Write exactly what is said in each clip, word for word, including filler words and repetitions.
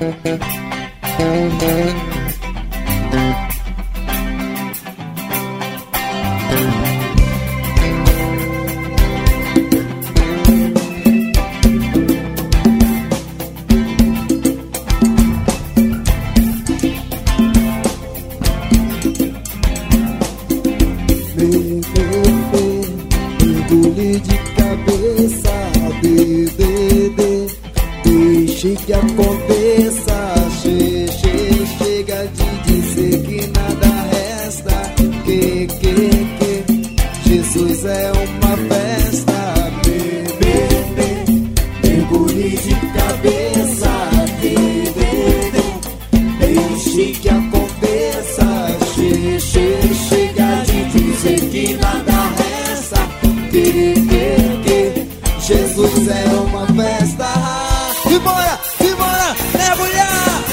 Mergulhe de cabeça, bebê, deixe que aconteça. Che, che, chega de dizer que nada resta. Que, que, que Jesus é uma festa. Bebê, mergulhe de cabeça, bebê, deixe que aconteça. Che, che, chega de dizer que nada resta. Que, que, que Jesus é uma festa. E bora, e bora, mergulhar.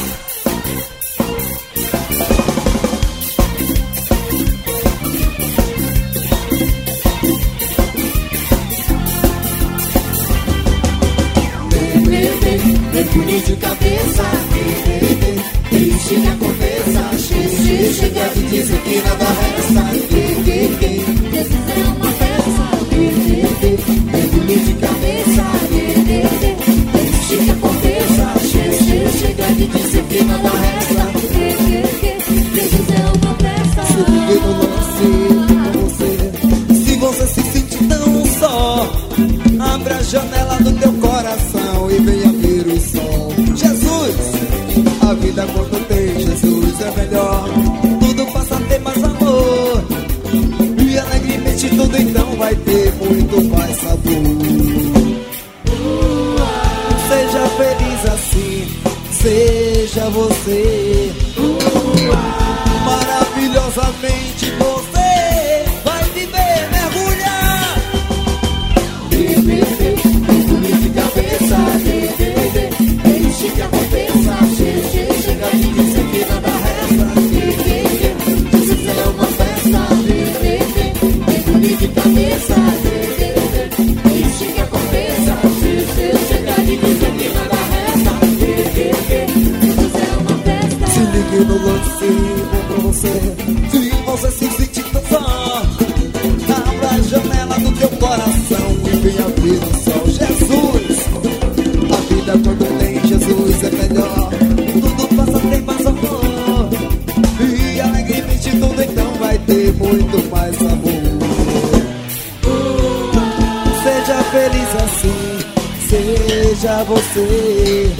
Mergulhe de cabeça, deixe que aconteça. Chega de dizer que nada resta. Jesus é uma festa. Mergulhe de cabeça, deixe que aconteça. Chega de dizer que nada resta. Jesus é uma festa. Se ninguém não lance com você, se você se sentir tão só, abra a janela do teu coração e venha ver o sol. Jesus, a vida quando tem Jesus é melhor. Tudo passa a ter mais amor, e alegremente tudo então vai ter muito mais sabor. Seja feliz assim, seja você. Maravilhosamente você vai viver, mergulhar. Mergulhe de cabeça, deixe que aconteça. Chega de dizer que nada resta. Jesus é uma festa. Mergulhe de cabeça, deixe que aconteça. Chega de dizer que nada resta. Jesus é uma festa. Se ligue no lance, bom pra você. Se você se sentir tão só, abra a janela do teu coração e venha ver o sol. Jesus, a vida quando tem Jesus é melhor. Tudo passa a ter mais amor, e alegremente tudo então vai ter muito mais amor. Seja feliz assim, seja você.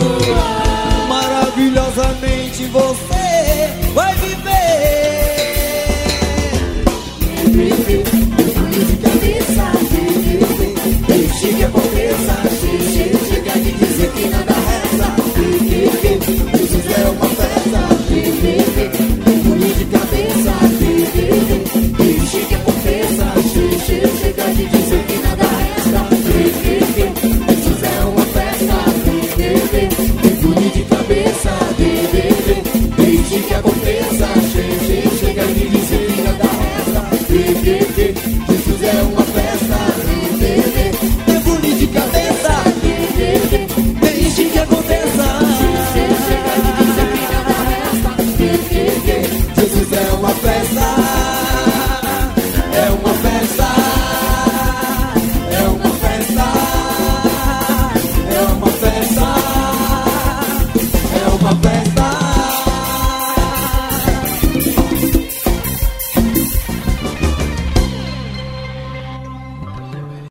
Maravilhosamente você vai viver. Mergulhe de cabeça.